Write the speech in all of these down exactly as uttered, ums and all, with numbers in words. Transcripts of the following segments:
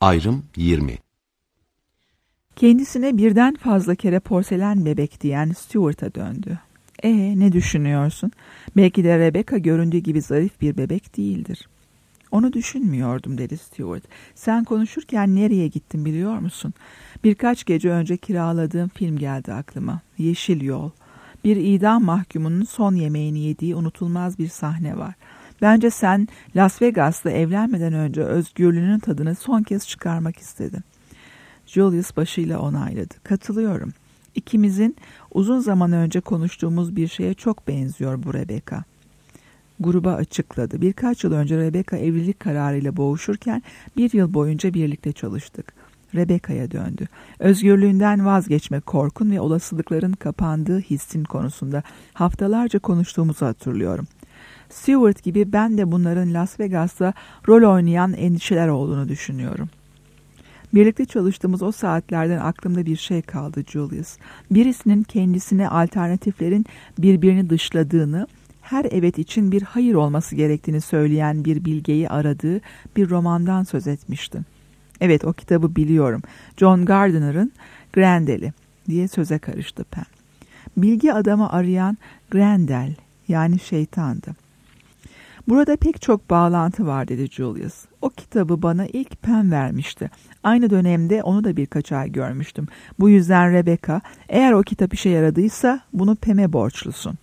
Ayrım yirmi. Kendisine birden fazla kere porselen bebek diyen Stuart'a döndü. E ne düşünüyorsun? Belki de Rebecca göründüğü gibi zarif bir bebek değildir. Onu düşünmüyordum dedi Stuart. Sen konuşurken nereye gittin biliyor musun? Birkaç gece önce kiraladığım film geldi aklıma. Yeşil Yol. Bir idam mahkumunun son yemeğini yediği unutulmaz bir sahne var. Bence sen Las Vegas'ta evlenmeden önce özgürlüğünün tadını son kez çıkarmak istedin. Julius başıyla onayladı. Katılıyorum. İkimizin uzun zaman önce konuştuğumuz bir şeye çok benziyor bu Rebecca. Gruba açıkladı. Birkaç yıl önce Rebecca evlilik kararıyla boğuşurken bir yıl boyunca birlikte çalıştık. Rebecca'ya döndü. Özgürlüğünden vazgeçme korkun ve olasılıkların kapandığı hissin konusunda haftalarca konuştuğumuzu hatırlıyorum. Stuart gibi ben de bunların Las Vegas'ta rol oynayan endişeler olduğunu düşünüyorum. Birlikte çalıştığımız o saatlerden aklımda bir şey kaldı Julius. Birisinin kendisine alternatiflerin birbirini dışladığını, her evet için bir hayır olması gerektiğini söyleyen bir bilgeyi aradığı bir romandan söz etmiştin. Evet, o kitabı biliyorum. John Gardiner'ın Grendel'i diye söze karıştı Pam. Bilgi adamı arayan Grendel yani şeytandı. Burada pek çok bağlantı var dedi Julius. O kitabı bana ilk Pam vermişti. Aynı dönemde onu da birkaç ay görmüştüm. Bu yüzden Rebecca, eğer o kitap işe yaradıysa bunu Pam'e borçlusun.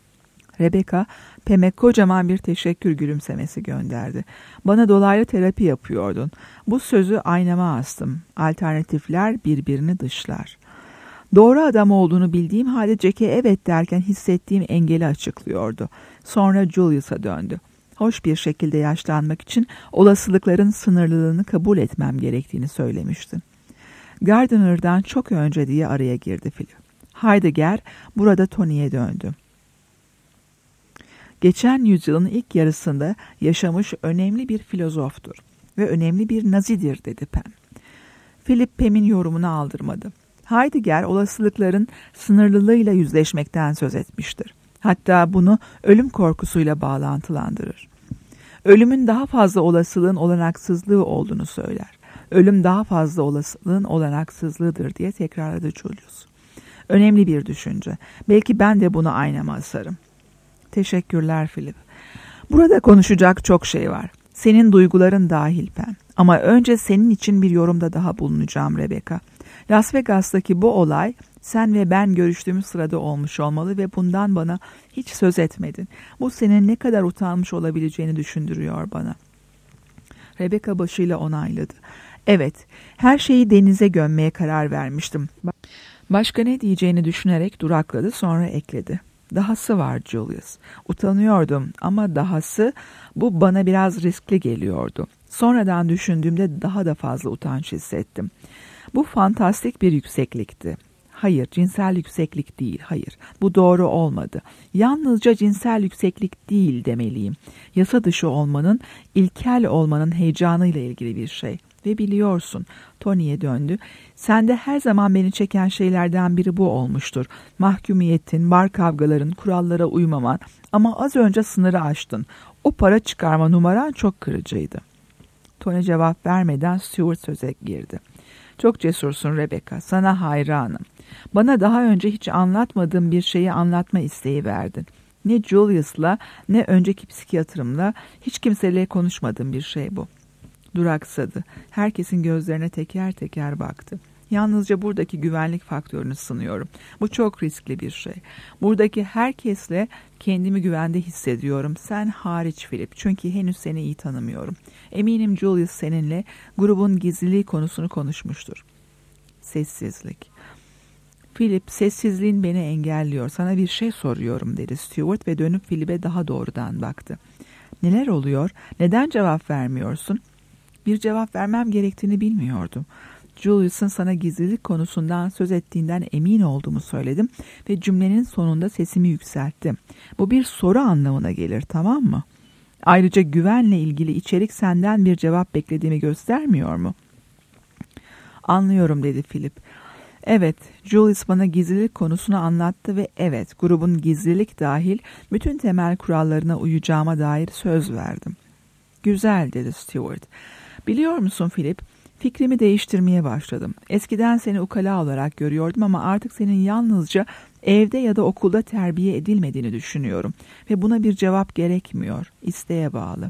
Rebecca, Pam'e kocaman bir teşekkür gülümsemesi gönderdi. Bana dolaylı terapi yapıyordun. Bu sözü aynama astım. Alternatifler birbirini dışlar. Doğru adam olduğunu bildiğim halde Jack'e evet derken hissettiğim engeli açıklıyordu. Sonra Julius'a döndü. Hoş bir şekilde yaşlanmak için olasılıkların sınırlılığını kabul etmem gerektiğini söylemiştin. Gardiner'dan çok önce diye araya girdi Philip. Heidegger burada Tony'ye döndü. Geçen yüzyılın ilk yarısında yaşamış önemli bir filozoftur ve önemli bir nazidir dedi Pam. Philip Pam'in yorumunu aldırmadı. Heidegger olasılıkların sınırlılığıyla yüzleşmekten söz etmiştir. Hatta bunu ölüm korkusuyla bağlantılandırır. Ölümün daha fazla olasılığın olanaksızlığı olduğunu söyler. Ölüm daha fazla olasılığın olanaksızlığıdır diye tekrarladı Julius. Önemli bir düşünce. Belki ben de bunu aynama asarım. Teşekkürler Philip. Burada konuşacak çok şey var. Senin duyguların dahil Pam. Ama önce senin için bir yorumda daha bulunacağım Rebecca. Las Vegas'taki bu olay sen ve ben görüştüğümüz sırada olmuş olmalı ve bundan bana hiç söz etmedin. Bu senin ne kadar utanmış olabileceğini düşündürüyor bana. Rebecca başıyla onayladı. Evet, her şeyi denize gömmeye karar vermiştim. Başka ne diyeceğini düşünerek durakladı, sonra ekledi. Dahası var Julius. Utanıyordum ama dahası bu bana biraz riskli geliyordu. Sonradan düşündüğümde daha da fazla utanç hissettim. Bu fantastik bir yükseklikti. Hayır, cinsel yükseklik değil, hayır. Bu doğru olmadı. Yalnızca cinsel yükseklik değil demeliyim. Yasa dışı olmanın, ilkel olmanın heyecanıyla ilgili bir şey. Ve biliyorsun, Tony'ye döndü. Sende her zaman beni çeken şeylerden biri bu olmuştur. Mahkumiyetin, bar kavgaların, kurallara uymaman. Ama az önce sınırı aştın. O para çıkarma numaran çok kırıcıydı. Tony cevap vermeden Stuart söze girdi. Çok cesursun Rebecca, sana hayranım. Bana daha önce hiç anlatmadığım bir şeyi anlatma isteği verdin. Ne Julius'la ne önceki psikiyatrımla hiç kimseyle konuşmadığım bir şey bu. Duraksadı. Herkesin gözlerine teker teker baktı. Yalnızca buradaki güvenlik faktörünü sınıyorum. Bu çok riskli bir şey. Buradaki herkesle kendimi güvende hissediyorum. Sen hariç Philip. Çünkü henüz seni iyi tanımıyorum. Eminim Julius seninle grubun gizliliği konusunu konuşmuştur. Sessizlik. Philip, sessizliğin beni engelliyor. Sana bir şey soruyorum dedi Stuart ve dönüp Philip'e daha doğrudan baktı. Neler oluyor? Neden cevap vermiyorsun? Bir cevap vermem gerektiğini bilmiyordum. Julius'un sana gizlilik konusundan söz ettiğinden emin olduğumu söyledim ve cümlenin sonunda sesimi yükselttim. Bu bir soru anlamına gelir, tamam mı? Ayrıca güvenle ilgili içerik senden bir cevap beklediğimi göstermiyor mu? Anlıyorum dedi Philip. Evet, Julius bana gizlilik konusunu anlattı ve evet, grubun gizlilik dahil bütün temel kurallarına uyacağıma dair söz verdim. Güzel dedi Stuart. Biliyor musun Philip, Fikrimi değiştirmeye başladım. Eskiden seni ukala olarak görüyordum ama artık senin yalnızca evde ya da okulda terbiye edilmediğini düşünüyorum. Ve buna bir cevap gerekmiyor. İsteğe bağlı.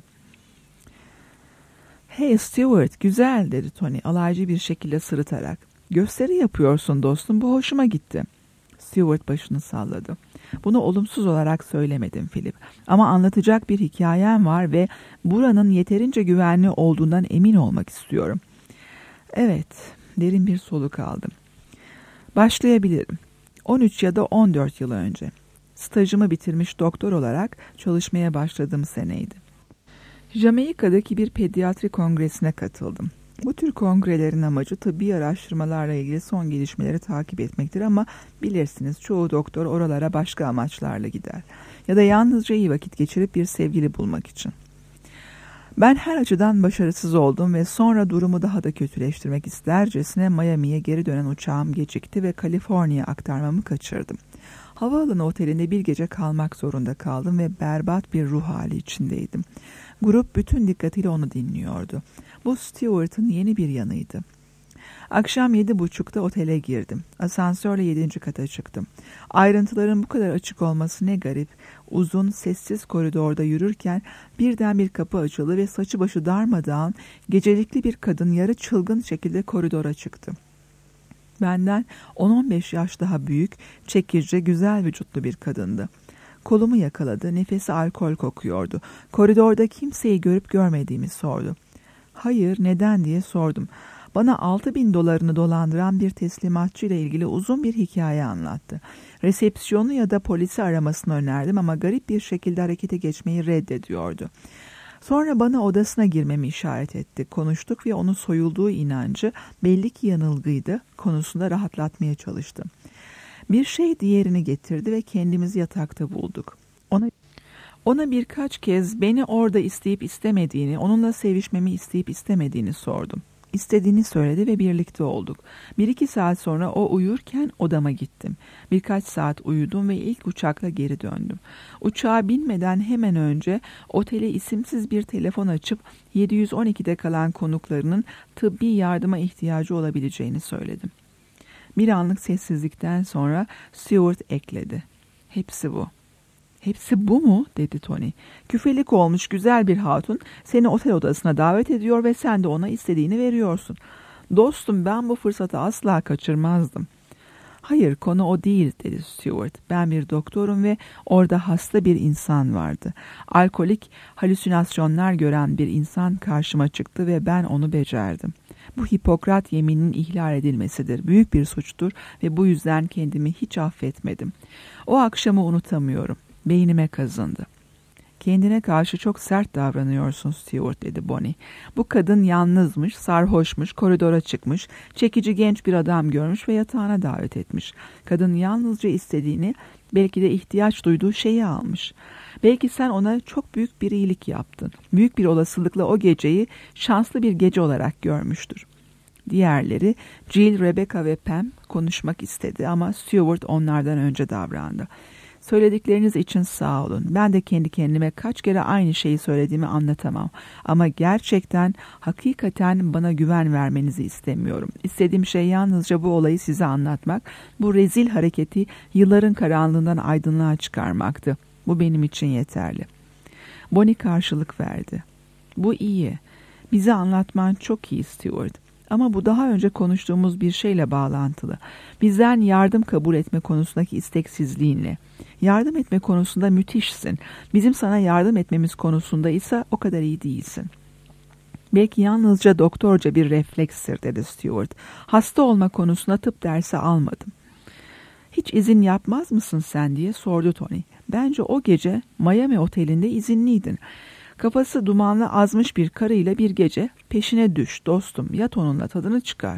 Hey Stuart, güzel dedi Tony alaycı bir şekilde sırıtarak. Gösteri yapıyorsun dostum, bu hoşuma gitti. Stuart başını salladı. Bunu olumsuz olarak söylemedim Philip. Ama anlatacak bir hikayem var ve buranın yeterince güvenli olduğundan emin olmak istiyorum. Evet, derin bir soluk aldım. Başlayabilirim. on üç ya da on dört yıl önce. Stajımı bitirmiş doktor olarak çalışmaya başladığım seneydi. Jamaika'daki bir pediatri kongresine katıldım. Bu tür kongrelerin amacı tıbbi araştırmalarla ilgili son gelişmeleri takip etmektir ama bilirsiniz çoğu doktor oralara başka amaçlarla gider. Ya da yalnızca iyi vakit geçirip bir sevgili bulmak için. Ben her açıdan başarısız oldum ve sonra durumu daha da kötüleştirmek istercesine Miami'ye geri dönen uçağım gecikti ve Kaliforniya aktarmamı kaçırdım. Havaalanı otelinde bir gece kalmak zorunda kaldım ve berbat bir ruh hali içindeydim. Grup bütün dikkatiyle onu dinliyordu. Bu Stuart'ın yeni bir yanıydı. Akşam yedi buçukta otele girdim. Asansörle yedinci kata çıktım. Ayrıntıların bu kadar açık olması ne garip. Uzun, sessiz koridorda yürürken birden bir kapı açıldı ve saçı başı darmadağın, gecelikli bir kadın yarı çılgın şekilde koridora çıktı. Benden on on beş yaş daha büyük, çekici, güzel vücutlu bir kadındı. Kolumu yakaladı, nefesi alkol kokuyordu. Koridorda kimseyi görüp görmediğimi sordu. Hayır, neden diye sordum. Bana altı bin dolarını dolandıran bir teslimatçı ile ilgili uzun bir hikaye anlattı. Resepsiyonu ya da polisi aramasını önerdim ama garip bir şekilde harekete geçmeyi reddediyordu. Sonra bana odasına girmemi işaret etti. Konuştuk ve onun soyulduğu inancı belli ki yanılgıydı konusunda rahatlatmaya çalıştım. Bir şey diğerini getirdi ve kendimizi yatakta bulduk. Ona ona birkaç kez beni orada isteyip istemediğini, onunla sevişmemi isteyip istemediğini sordum. İstediğini söyledi ve birlikte olduk. Bir iki saat sonra o uyurken odama gittim. Birkaç saat uyudum ve ilk uçakla geri döndüm. Uçağa binmeden hemen önce otele isimsiz bir telefon açıp yedi yüz on ikide kalan konuklarının tıbbi yardıma ihtiyacı olabileceğini söyledim. Bir anlık sessizlikten sonra Stuart ekledi. Hepsi bu. Hepsi bu mu? Dedi Tony. Küfelik olmuş güzel bir hatun seni otel odasına davet ediyor ve sen de ona istediğini veriyorsun. Dostum ben bu fırsatı asla kaçırmazdım. Hayır konu o değil dedi Stuart. Ben bir doktorum ve orada hasta bir insan vardı. Alkolik halüsinasyonlar gören bir insan karşıma çıktı ve ben onu becerdim. Bu Hipokrat yemininin ihlal edilmesidir. Büyük bir suçtur ve bu yüzden kendimi hiç affetmedim. O akşamı unutamıyorum. Beynime kazındı. Kendine karşı çok sert davranıyorsun Stuart dedi Bonnie. Bu kadın yalnızmış, sarhoşmuş, koridora çıkmış, çekici genç bir adam görmüş ve yatağına davet etmiş. Kadın yalnızca istediğini, belki de ihtiyaç duyduğu şeyi almış. Belki sen ona çok büyük bir iyilik yaptın. Büyük bir olasılıkla o geceyi şanslı bir gece olarak görmüştür. Diğerleri Jill, Rebecca ve Pam konuşmak istedi ama Stuart onlardan önce davrandı. Söyledikleriniz için sağ olun. Ben de kendi kendime kaç kere aynı şeyi söylediğimi anlatamam. Ama gerçekten, hakikaten bana güven vermenizi istemiyorum. İstediğim şey yalnızca bu olayı size anlatmak, bu rezil hareketi yılların karanlığından aydınlığa çıkarmaktı. Bu benim için yeterli. Bonnie karşılık verdi. Bu iyi. Bize anlatman çok iyi Stuart. Ama bu daha önce konuştuğumuz bir şeyle bağlantılı. Bizden yardım kabul etme konusundaki isteksizliğinle. Yardım etme konusunda müthişsin. Bizim sana yardım etmemiz konusunda ise o kadar iyi değilsin. Belki yalnızca doktorca bir reflekstir dedi Stuart. Hasta olma konusunda tıp dersi almadım. Hiç izin yapmaz mısın sen diye sordu Tony. Bence o gece Miami otelinde izinliydin. Kafası dumanlı azmış bir karıyla bir gece peşine düş dostum, yat onunla tadını çıkar.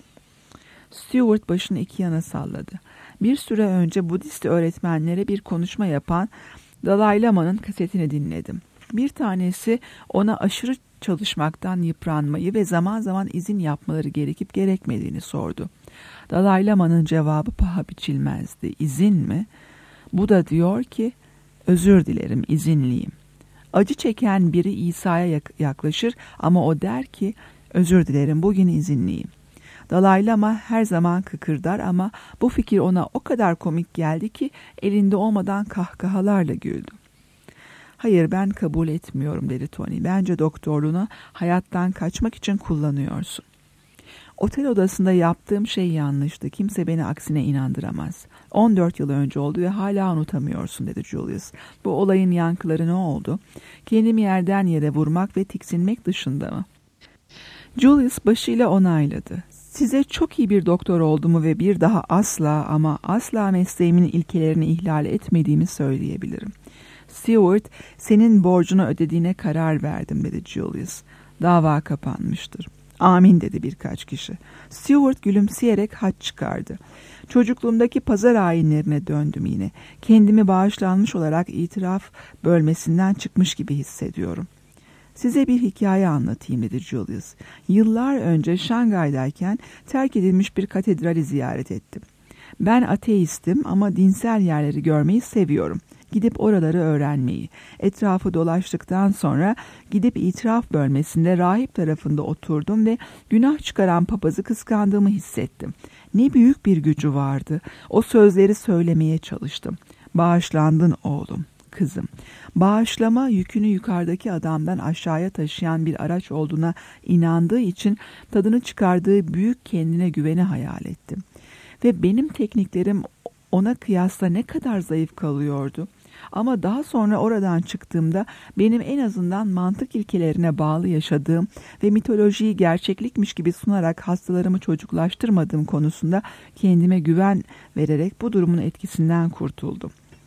Stuart başını iki yana salladı. Bir süre önce Budist öğretmenlere bir konuşma yapan Dalai Lama'nın kasetini dinledim. Bir tanesi ona aşırı çalışmaktan yıpranmayı ve zaman zaman izin yapmaları gerekip gerekmediğini sordu. Dalai Lama'nın cevabı paha biçilmezdi. İzin mi? Bu da diyor ki, özür dilerim, izinliyim. Acı çeken biri İsa'ya yaklaşır ama o der ki, Özür dilerim, bugün izinliyim. Dalai Lama her zaman kıkırdar ama bu fikir ona o kadar komik geldi ki elinde olmadan kahkahalarla güldü. Hayır, ben kabul etmiyorum dedi Tony. Bence doktorluğunu hayattan kaçmak için kullanıyorsun. Otel odasında yaptığım şey yanlıştı. Kimse beni aksine inandıramaz. on dört yıl önce oldu ve hala unutamıyorsun dedi Julius. Bu olayın yankıları ne oldu? Kendimi yerden yere vurmak ve tiksinmek dışında mı? Julius başıyla onayladı. Size çok iyi bir doktor olduğumu ve bir daha asla ama asla mesleğimin ilkelerini ihlal etmediğimi söyleyebilirim. Stewart, senin borcunu ödediğine karar verdim dedi Julius. Dava kapanmıştır. Amin dedi birkaç kişi. Stewart gülümseyerek haç çıkardı. Çocukluğumdaki pazar ayinlerine döndüm yine. Kendimi bağışlanmış olarak itiraf bölmesinden çıkmış gibi hissediyorum. Size bir hikaye anlatayım dedi Julius. Yıllar önce Şangay'dayken terk edilmiş bir katedrali ziyaret ettim. Ben ateistim ama dinsel yerleri görmeyi seviyorum. Gidip oraları öğrenmeyi. Etrafı dolaştıktan sonra gidip itiraf bölmesinde rahip tarafında oturdum ve günah çıkaran papazı kıskandığımı hissettim. Ne büyük bir gücü vardı. O sözleri söylemeye çalıştım. Bağışlandın oğlum, kızım. Bağışlama yükünü yukarıdaki adamdan aşağıya taşıyan bir araç olduğuna inandığı için tadını çıkardığı büyük kendine güveni hayal ettim. Ve benim tekniklerim ona kıyasla ne kadar zayıf kalıyordu. Ama daha sonra oradan çıktığımda benim en azından mantık ilkelerine bağlı yaşadığım ve mitolojiyi gerçeklikmiş gibi sunarak hastalarımı çocuklaştırmadığım konusunda kendime güven vererek bu durumun etkisinden kurtuldum.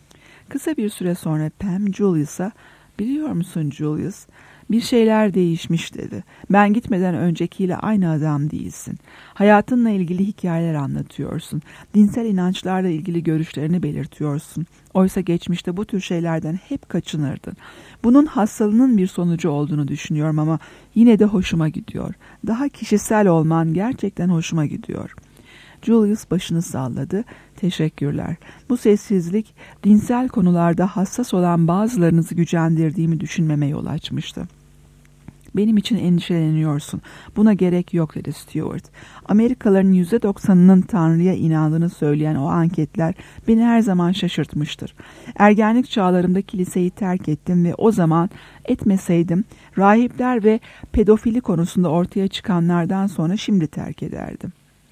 Kısa bir süre sonra Pam Julius'a, biliyor musun Julius, bir şeyler değişmiş dedi. Ben gitmeden öncekiyle aynı adam değilsin. Hayatınla ilgili hikayeler anlatıyorsun. Dinsel inançlarla ilgili görüşlerini belirtiyorsun. Oysa geçmişte bu tür şeylerden hep kaçınırdın. Bunun hastalığının bir sonucu olduğunu düşünüyorum ama yine de hoşuma gidiyor. Daha kişisel olman gerçekten hoşuma gidiyor. Julius başını salladı. Teşekkürler. Bu sessizlik dinsel konularda hassas olan bazılarınızı gücendirdiğimi düşünmeme yol açmıştı. Benim için endişeleniyorsun. Buna gerek yok dedi Stewart. Amerikalıların yüzde doksanının Tanrı'ya inandığını söyleyen o anketler beni her zaman şaşırtmıştır. Ergenlik çağlarımda kiliseyi terk ettim ve o zaman etmeseydim rahipler ve pedofili konusunda ortaya çıkanlardan sonra şimdi terk ederdim.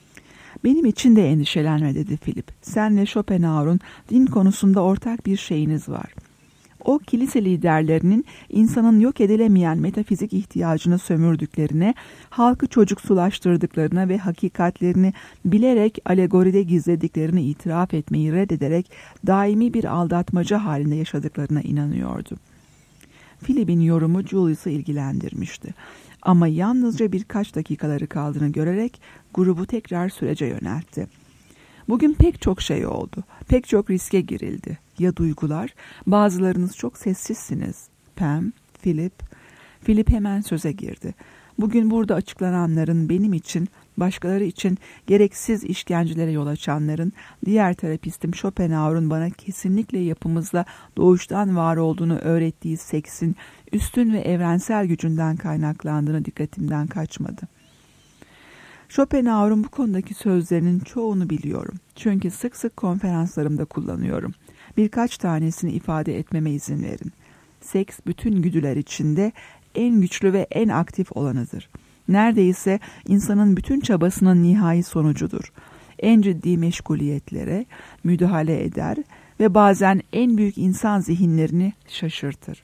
Benim için de endişelenme dedi Philip. Sen ve Schopenhauer'un din konusunda ortak bir şeyiniz var. O kilise liderlerinin insanın yok edilemeyen metafizik ihtiyacını sömürdüklerine, halkı çocuksulaştırdıklarına ve hakikatlerini bilerek alegoride gizlediklerini itiraf etmeyi reddederek daimi bir aldatmaca halinde yaşadıklarına inanıyordu. Philip'in yorumu Julius'u ilgilendirmişti. Ama yalnızca birkaç dakikaları kaldığını görerek grubu tekrar sürece yöneltti. Bugün pek çok şey oldu. Pek çok riske girildi. Ya duygular? Bazılarınız çok sessizsiniz. Pam, Philip. Philip hemen söze girdi. Bugün burada açıklananların benim için, başkaları için gereksiz işkencelere yol açanların, diğer terapistim Schopenhauer'un bana kesinlikle yapımızla doğuştan var olduğunu öğrettiği seksin üstün ve evrensel gücünden kaynaklandığını dikkatimden kaçmadı. Schopenhauer'un bu konudaki sözlerinin çoğunu biliyorum. Çünkü sık sık konferanslarımda kullanıyorum. Birkaç tanesini ifade etmeme izin verin. Seks bütün güdüler içinde en güçlü ve en aktif olanıdır. Neredeyse insanın bütün çabasının nihai sonucudur. En ciddi meşguliyetlere müdahale eder ve bazen en büyük insan zihinlerini şaşırtır.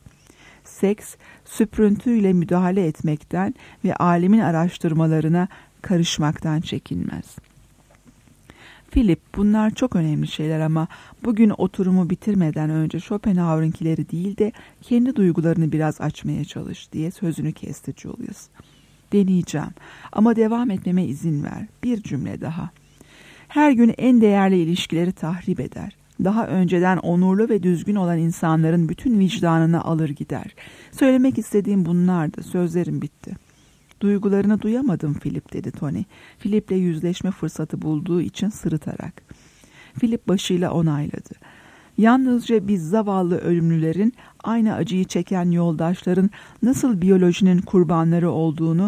Seks, süprüntüyle müdahale etmekten ve alemin araştırmalarına karışmaktan çekinmez. Philip, bunlar çok önemli şeyler ama bugün oturumu bitirmeden önce Schopenhauer'ınkileri değil de kendi duygularını biraz açmaya çalış diye sözünü kesti Julius. Deneyeceğim ama devam etmeme izin ver. Bir cümle daha. Her gün en değerli ilişkileri tahrip eder. Daha önceden onurlu ve düzgün olan insanların bütün vicdanını alır gider. Söylemek istediğim bunlardı. Sözlerim bitti. Duygularını duyamadım Philip dedi Tony. Philip'le yüzleşme fırsatı bulduğu için sırıtarak. Philip başıyla onayladı. Yalnızca biz zavallı ölümlülerin, aynı acıyı çeken yoldaşların nasıl biyolojinin kurbanları olduğunu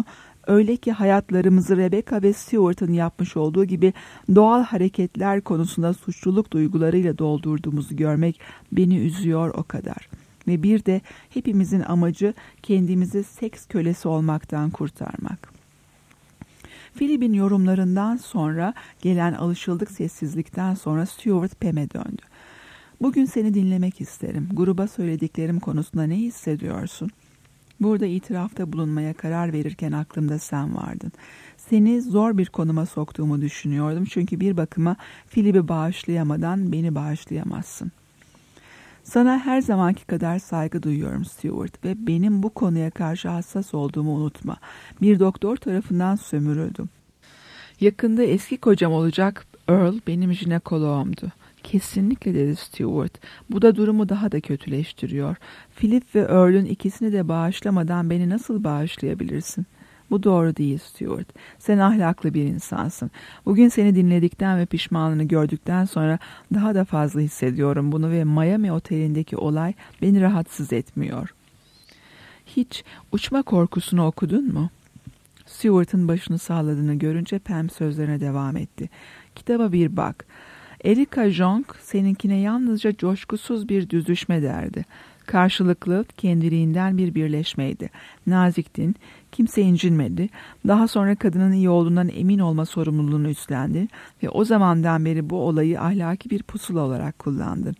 Öyle ki hayatlarımızı Rebecca ve Stuart'ın yapmış olduğu gibi doğal hareketler konusunda suçluluk duygularıyla doldurduğumuzu görmek beni üzüyor o kadar. Ve bir de hepimizin amacı kendimizi seks kölesi olmaktan kurtarmak. Philip'in yorumlarından sonra gelen alışıldık sessizlikten sonra Stuart Pam'e döndü. Bugün seni dinlemek isterim. Gruba söylediklerim konusunda ne hissediyorsun? Burada itirafta bulunmaya karar verirken aklımda sen vardın. Seni zor bir konuma soktuğumu düşünüyordum çünkü bir bakıma Philip'i bağışlayamadan beni bağışlayamazsın. Sana her zamanki kadar saygı duyuyorum Stuart ve benim bu konuya karşı hassas olduğumu unutma. Bir doktor tarafından sömürüldüm. Yakında eski kocam olacak Earl benim jinekoloğumdu. Kesinlikle dedi Stuart. Bu da durumu daha da kötüleştiriyor. Philip ve Earl'ün ikisini de bağışlamadan beni nasıl bağışlayabilirsin? Bu doğru değil Stuart. Sen ahlaklı bir insansın. Bugün seni dinledikten ve pişmanlığını gördükten sonra daha da fazla hissediyorum bunu ve Miami otelindeki olay beni rahatsız etmiyor. Hiç uçma korkusunu okudun mu? Stuart'ın başını salladığını görünce Pam sözlerine devam etti. Kitaba bir bak. Erika Jong seninkine yalnızca coşkusuz bir düzüşme derdi. Karşılıklı kendiliğinden bir birleşmeydi. Naziktin, kimse incinmedi. Daha sonra kadının iyi olduğundan emin olma sorumluluğunu üstlendi ve o zamandan beri bu olayı ahlaki bir pusula olarak kullandın.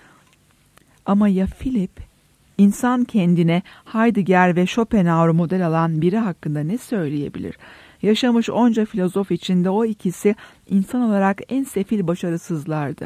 Ama ya Philip, insan kendine Heidegger ve Schopenhauer model alan biri hakkında ne söyleyebilir? Yaşamış onca filozof içinde o ikisi insan olarak en sefil başarısızlardı.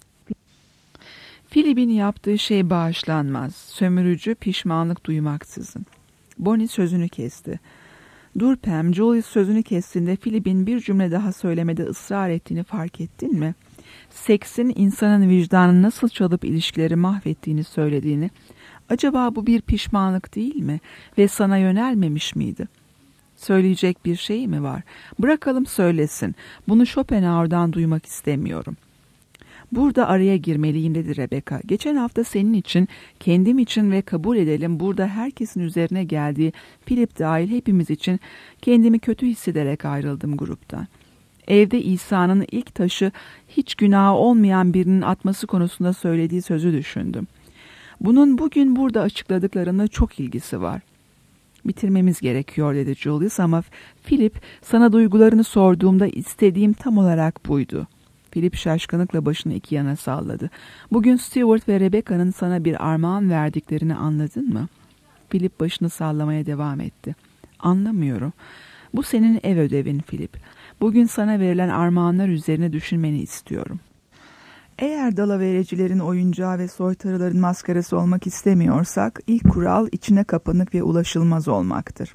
Philip'in yaptığı şey bağışlanmaz. Sömürücü, pişmanlık duymaksızın. Bonnie sözünü kesti. Dur Pam, Julius sözünü kestiğinde Philip'in bir cümle daha söylemede ısrar ettiğini fark ettin mi? Seksin insanın vicdanını nasıl çalıp ilişkileri mahvettiğini söylediğini. Acaba bu bir pişmanlık değil mi? Ve sana yönelmemiş miydi? Söyleyecek bir şey mi var? Bırakalım söylesin. Bunu Schopenhauer'dan duymak istemiyorum. Burada araya girmeliyim dedi Rebecca. Geçen hafta senin için, kendim için ve kabul edelim burada herkesin üzerine geldiği Philip dahil hepimiz için kendimi kötü hissederek ayrıldım gruptan. Evde İsa'nın ilk taşı hiç günahı olmayan birinin atması konusunda söylediği sözü düşündüm. Bunun bugün burada açıkladıklarına çok ilgisi var. Bitirmemiz gerekiyor dedi Julius ama Philip sana duygularını sorduğumda istediğim tam olarak buydu. Philip şaşkınlıkla başını iki yana salladı. Bugün Stuart ve Rebecca'nın sana bir armağan verdiklerini anladın mı? Philip başını sallamaya devam etti. Anlamıyorum. Bu senin ev ödevin Philip. Bugün sana verilen armağanlar üzerine düşünmeni istiyorum. Eğer dalavericilerin oyuncağı ve soytarıların maskarası olmak istemiyorsak, ilk kural içine kapanık ve ulaşılmaz olmaktır.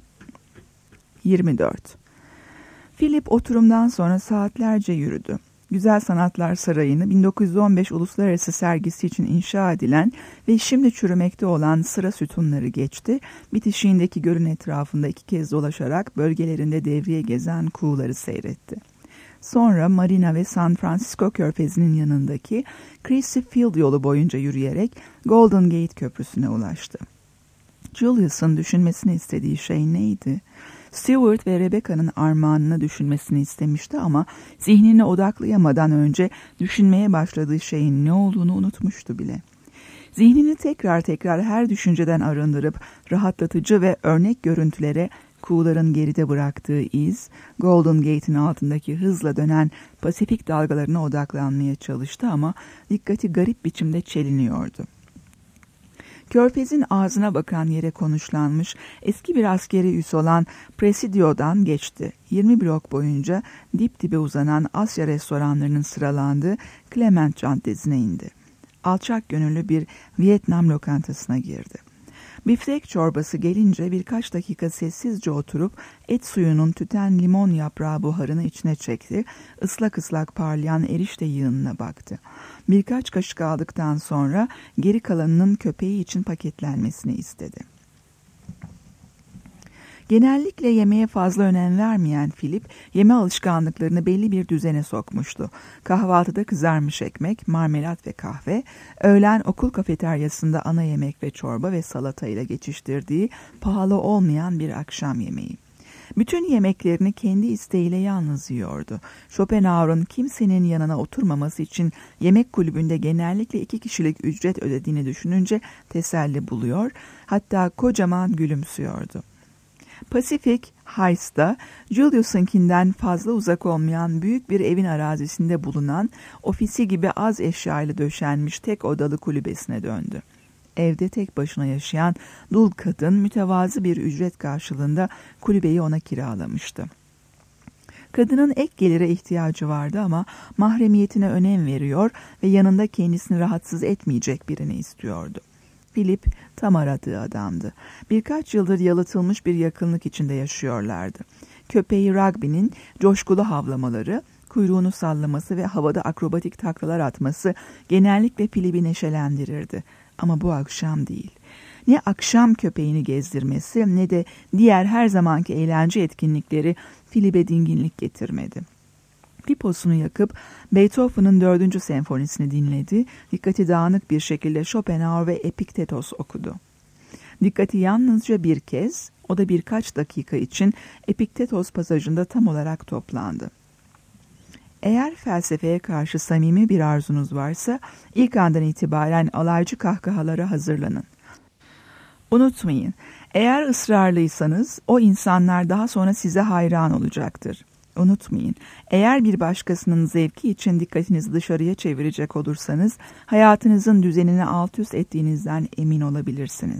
yirmi dört. Philip oturumdan sonra saatlerce yürüdü. Güzel Sanatlar Sarayı'nı bin dokuz yüz on beş Uluslararası sergisi için inşa edilen ve şimdi çürümekte olan sıra sütunları geçti, bitişiğindeki gölün etrafında iki kez dolaşarak bölgelerinde devriye gezen kuğuları seyretti. Sonra Marina ve San Francisco Körfezi'nin yanındaki Crissy Field yolu boyunca yürüyerek Golden Gate Köprüsü'ne ulaştı. Julius'un düşünmesini istediği şey neydi? Stuart ve Rebecca'nın armağanını düşünmesini istemişti ama zihnine odaklayamadan önce düşünmeye başladığı şeyin ne olduğunu unutmuştu bile. Zihnini tekrar tekrar her düşünceden arındırıp rahatlatıcı ve örnek görüntülere, kuğuların geride bıraktığı iz, Golden Gate'in altındaki hızla dönen Pasifik dalgalarına odaklanmaya çalıştı ama dikkati garip biçimde çeliniyordu. Körfez'in ağzına bakan yere konuşlanmış eski bir askeri üs olan Presidio'dan geçti. yirmi blok boyunca dip dibe uzanan Asya restoranlarının sıralandığı Clement Caddesi'ne indi. Alçak gönüllü bir Vietnam lokantasına girdi. Biftek çorbası gelince birkaç dakika sessizce oturup et suyunun tüten limon yaprağı buharını içine çekti, ıslak ıslak parlayan erişte yığınına baktı. Birkaç kaşık aldıktan sonra geri kalanının köpeği için paketlenmesini istedi. Genellikle yemeğe fazla önem vermeyen Philip, yeme alışkanlıklarını belli bir düzene sokmuştu. Kahvaltıda kızarmış ekmek, marmelat ve kahve, öğlen okul kafeteryasında ana yemek ve çorba ve salata ile geçiştirdiği pahalı olmayan bir akşam yemeği. Bütün yemeklerini kendi isteğiyle yalnız yiyordu. Schopenhauer'un kimsenin yanına oturmaması için yemek kulübünde genellikle iki kişilik ücret ödediğini düşününce teselli buluyor, hatta kocaman gülümsüyordu. Pacific Heights'ta Julius'unkinden fazla uzak olmayan büyük bir evin arazisinde bulunan ofisi gibi az eşyayla döşenmiş tek odalı kulübesine döndü. Evde tek başına yaşayan dul kadın mütevazı bir ücret karşılığında kulübeyi ona kiralamıştı. Kadının ek gelire ihtiyacı vardı ama mahremiyetine önem veriyor ve yanında kendisini rahatsız etmeyecek birini istiyordu. Philip tam aradığı adamdı. Birkaç yıldır yalıtılmış bir yakınlık içinde yaşıyorlardı. Köpeği Rugby'nin coşkulu havlamaları, kuyruğunu sallaması ve havada akrobatik taklalar atması genellikle Philip'i neşelendirirdi. Ama bu akşam değil. Ne akşam köpeğini gezdirmesi ne de diğer her zamanki eğlence etkinlikleri Philip'e dinginlik getirmedi. Piposunu yakıp Beethoven'ın dördüncü senfonisini dinledi, dikkati dağınık bir şekilde Schopenhauer ve Epiktetos okudu. Dikkati yalnızca bir kez, o da birkaç dakika için Epiktetos pasajında tam olarak toplandı. Eğer felsefeye karşı samimi bir arzunuz varsa, ilk andan itibaren alaycı kahkahalara hazırlanın. Unutmayın, eğer ısrarlıysanız, o insanlar daha sonra size hayran olacaktır. Unutmayın, eğer bir başkasının zevki için dikkatinizi dışarıya çevirecek olursanız, hayatınızın düzenini alt üst ettiğinizden emin olabilirsiniz.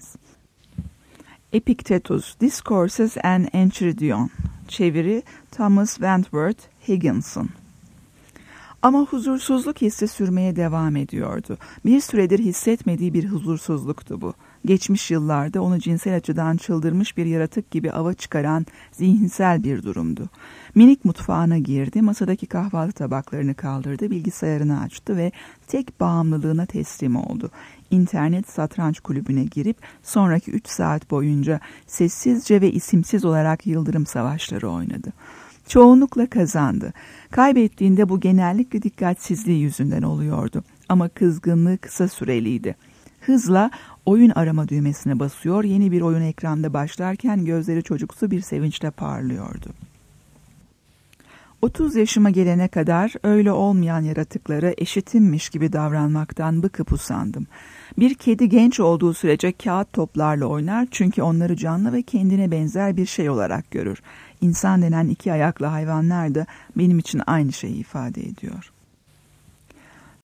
Epictetus, Discourses and Enchiridion. Çeviri Thomas Wentworth Higginson. Ama huzursuzluk hissi sürmeye devam ediyordu. Bir süredir hissetmediği bir huzursuzluktu bu. Geçmiş yıllarda onu cinsel açıdan çıldırmış bir yaratık gibi ava çıkaran zihinsel bir durumdu. Minik mutfağına girdi, masadaki kahvaltı tabaklarını kaldırdı, bilgisayarını açtı ve tek bağımlılığına teslim oldu. İnternet satranç kulübüne girip sonraki üç saat boyunca sessizce ve isimsiz olarak yıldırım savaşları oynadı. Çoğunlukla kazandı. Kaybettiğinde bu genellikle dikkatsizliği yüzünden oluyordu. Ama kızgınlığı kısa süreliydi. Hızla oyun arama düğmesine basıyor, yeni bir oyun ekranda başlarken gözleri çocuksu bir sevinçle parlıyordu. otuz yaşıma gelene kadar öyle olmayan yaratıklara eşitimmiş gibi davranmaktan bıkıp usandım. Bir kedi genç olduğu sürece kağıt toplarla oynar çünkü onları canlı ve kendine benzer bir şey olarak görür. İnsan denen iki ayaklı hayvanlar da benim için aynı şeyi ifade ediyor.